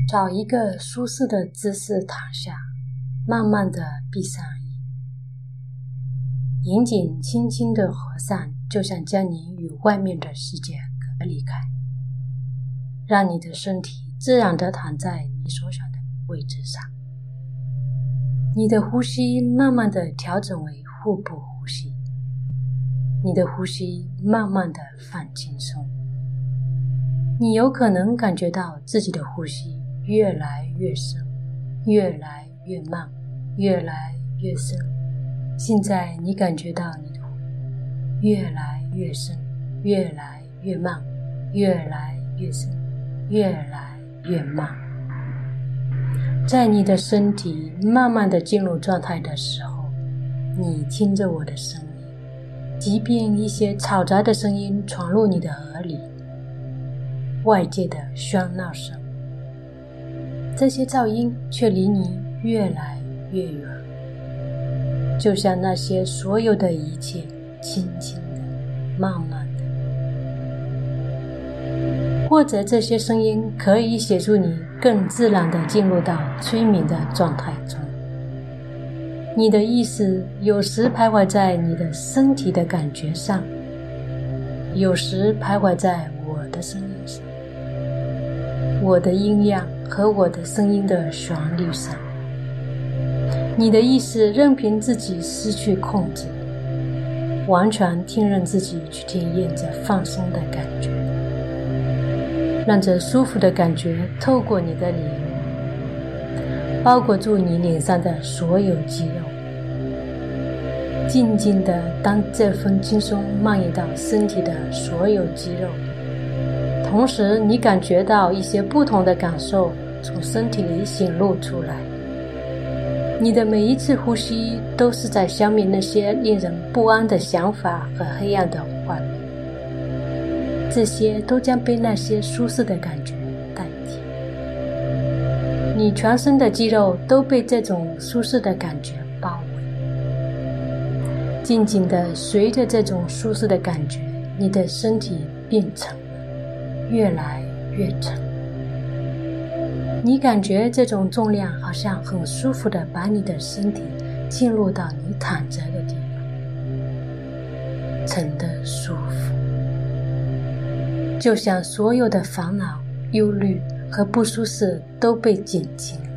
找一个舒适的姿势躺下，慢慢地闭上眼，眼睛轻轻地合上，就像将你与外面的世界隔离开，让你的身体自然地躺在你所想的位置上。你的呼吸慢慢地调整为腹部呼吸，你的呼吸慢慢地放轻松。你有可能感觉到自己的呼吸越来越深，越来越慢，越来越深。现在你感觉到你的呼吸越来越深，越来越慢，越来越深，越来越慢。在你的身体慢慢地进入状态的时候，你听着我的声音，即便一些嘈杂的声音闯入你的耳里，外界的喧闹声，这些噪音却离你越来越远，就像那些所有的一切轻轻的、慢慢的。或者这些声音可以协助你更自然地进入到催眠的状态中。你的意识有时徘徊在你的身体的感觉上，有时徘徊在我的声音上，我的音量和我的声音的旋律上。你的意识任凭自己失去控制，完全听任自己去体验这放松的感觉，让这舒服的感觉透过你的脸，包裹住你脸上的所有肌肉，静静地当这份轻松蔓延到身体的所有肌肉，同时你感觉到一些不同的感受从身体里显露出来。你的每一次呼吸都是在消灭那些令人不安的想法和黑暗的画面，这些都将被那些舒适的感觉代替。你全身的肌肉都被这种舒适的感觉包围，静静地随着这种舒适的感觉，你的身体变沉了，越来越沉。你感觉这种重量好像很舒服地把你的身体进入到你躺着的地方，沉得舒服，就像所有的烦恼、忧虑和不舒适都被减轻了。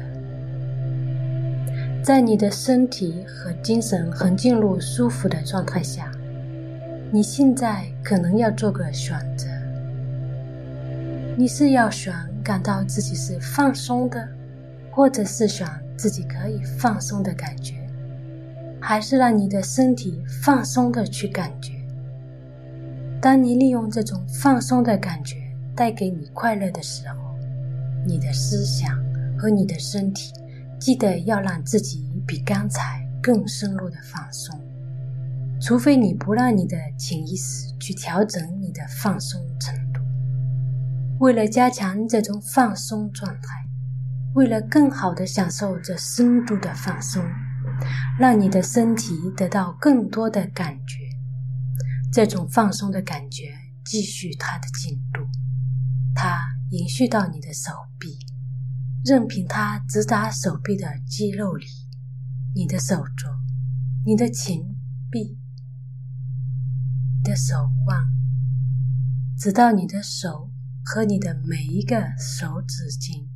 在你的身体和精神很进入舒服的状态下，你现在可能要做个选择。你是要选感到自己是放松的，或者是选自己可以放松的感觉，还是让你的身体放松的去感觉。当你利用这种放松的感觉带给你快乐的时候，你的思想和你的身体记得要让自己比刚才更深入的放松，除非你不让你的潜意识去调整你的放松程度。为了加强这种放松状态，为了更好地享受这深度的放松，让你的身体得到更多的感觉，这种放松的感觉继续它的进度，它延续到你的手臂，任凭它直达手臂的肌肉里，你的手肘，你的前臂，你的手腕，直到你的手和你的每一个手指尖。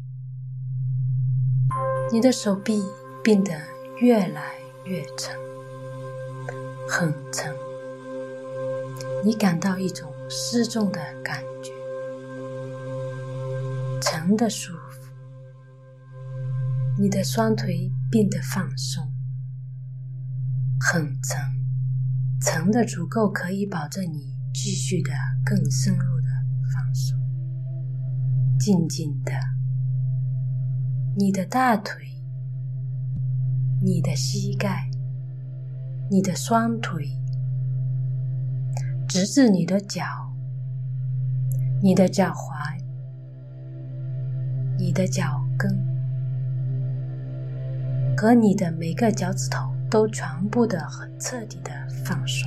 你的手臂变得越来越沉，很沉，你感到一种失重的感觉，沉的舒服。你的双腿变得放松，很沉，沉的足够可以保证你继续的更深入的放松。静静的，你的大腿，你的膝盖，你的双腿，直至你的脚，你的脚踝，你的脚跟，和你的每个脚趾头都全部的很彻底的放松。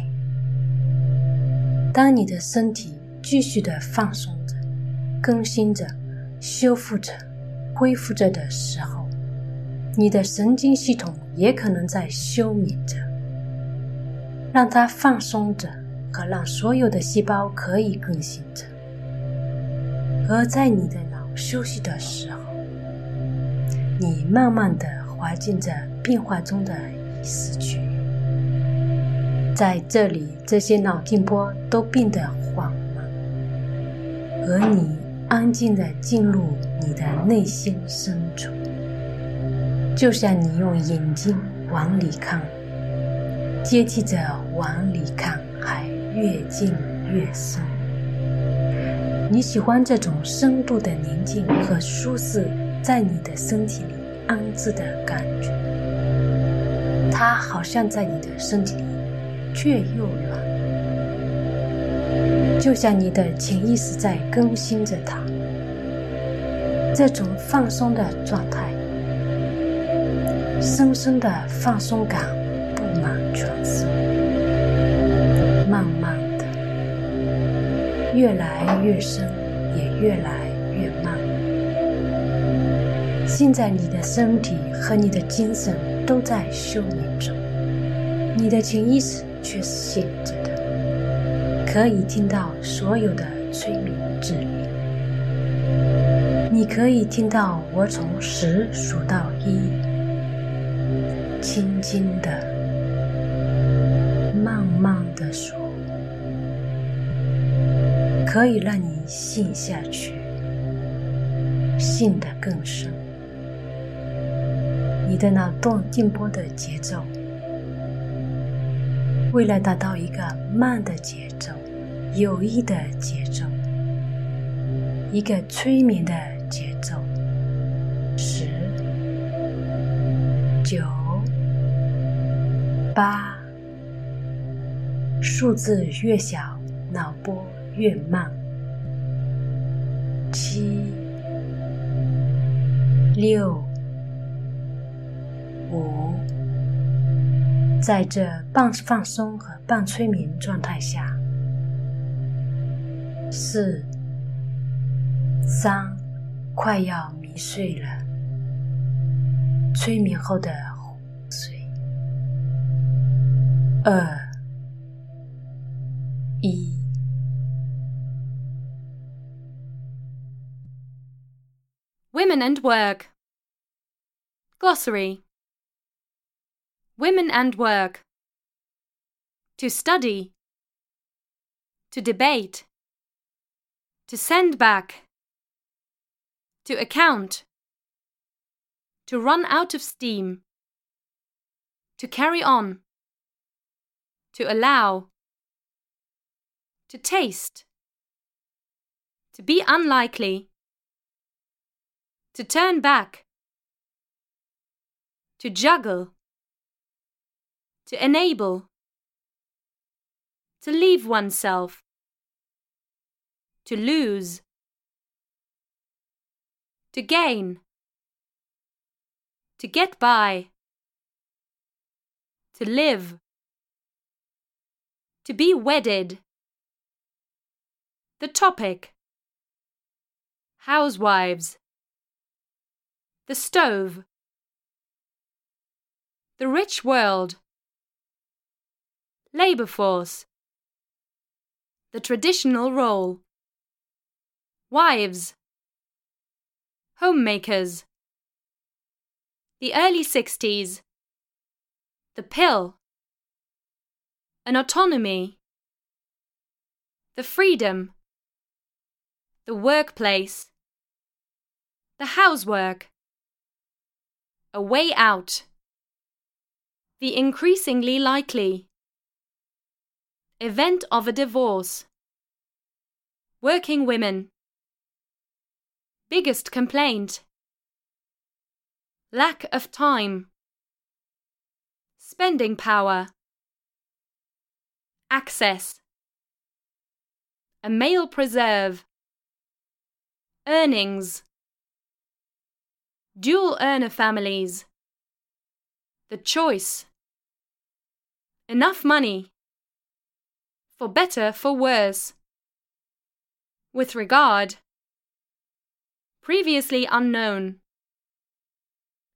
当你的身体继续的放松着，更新着，修复着， 恢复着的时候，你的神经系统也可能在休眠着，让它放松着和让所有的细胞可以更新着。而在你的脑休息的时候，你慢慢地滑进着变化中的意识区域。在这里，这些脑电波都变得缓慢，而你安静地进入你的内心深处，就像你用眼睛往里看，接替着往里看还越进越深。你喜欢这种深度的宁静和舒适在你的身体里安置的感觉，它好像在你的身体里却又软，就像你的潜意识在更新着它。这种放松的状态，深深的放松感布满全身，慢慢的越来越深，也越来越慢。现在你的身体和你的精神都在休眠中，你的潜意识却是醒着的，可以听到所有的催眠指令。你可以听到我从10数到1，轻轻的、慢慢的数，可以让你陷下去，陷得更深。你的脑电波的节奏，为了达到一个慢的节奏、有益的节奏、一个催眠的节奏，10、9、8，数字越小，脑波越慢。7、6、5，在这半放松和半催眠状态下，4、3，快要迷睡了，催眠后的昏睡。2、1。 Women and work. Glossary. Women and work. To study. To debate. To send back. To account. To run out of steam. To carry on. To allow. To taste. To be unlikely. To turn back. To juggle. To enable. To leave oneself. To lose. To gain. To get by. To live. To be wedded. The topic. Housewives. The stove. The rich world. Labour force. The traditional role. Wives. Homemakers. The early 60s. The pill. An autonomy. The freedom. The workplace. The housework. A way out. The increasingly likely. Event of a divorce. Working women. Biggest complaint. Lack of time. Spending power. Access. A male preserve. Earnings. Dual earner families. The choice. Enough money. For better, for worse. With regard. Previously unknown.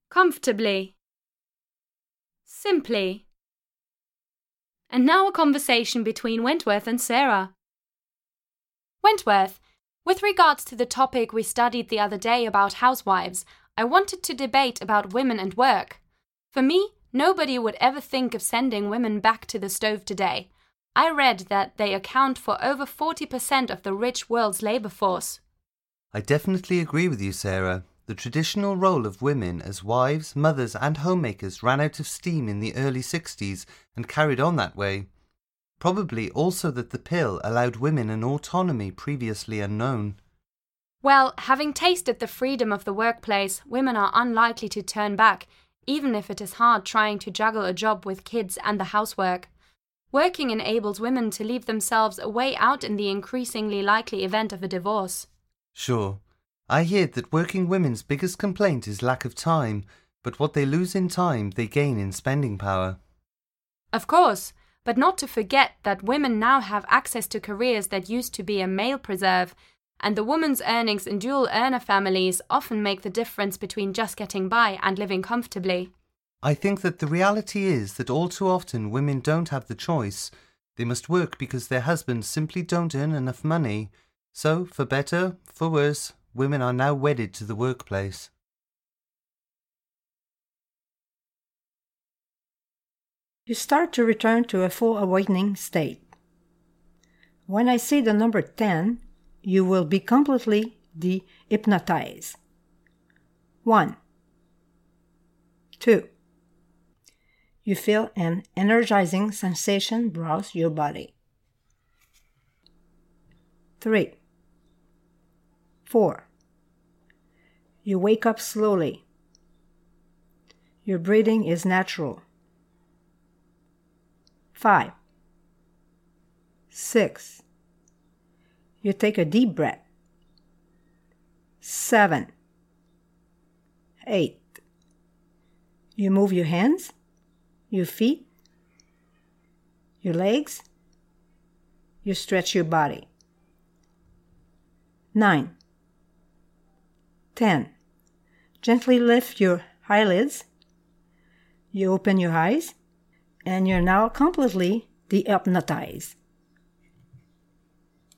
comfortably, simply. And now a conversation between Wentworth and Sarah. Wentworth, with regards to the topic we studied the other day about housewives, I wanted to debate about women and work. For me, nobody would ever think of sending women back to the stove today. I read that they account for over 40% of the rich world's labour force. I definitely agree with you, Sarah. The traditional role of women as wives, mothers and homemakers ran out of steam in the early 60s and carried on that way. Probably also that the pill allowed women an autonomy previously unknown. Well, having tasted the freedom of the workplace, women are unlikely to turn back, even if it is hard trying to juggle a job with kids and the housework. Working enables women to leave themselves a way out in the increasingly likely event of a divorce. Sure. I hear that working women's biggest complaint is lack of time, but what they lose in time, they gain in spending power. Of course, but not to forget that women now have access to careers that used to be a male preserve, and the woman's earnings in dual-earner families often make the difference between just getting by and living comfortably. I think that the reality is that all too often women don't have the choice. They must work because their husbands simply don't earn enough money. So, for better, for worse, women are now wedded to the workplace. You start to return to a full awakening state. When I say the number 10, you will be completely de-hypnotized. 1, 2. You feel an energizing sensation browse your body. 3, 4. You wake up slowly. Your breathing is natural. 5, 6. You take a deep breath. 7, 8. You move your hands, your feet, your legs. You stretch your body. 9, 10. Gently lift your eyelids. You open your eyes, and you're now completely de-hypnotized.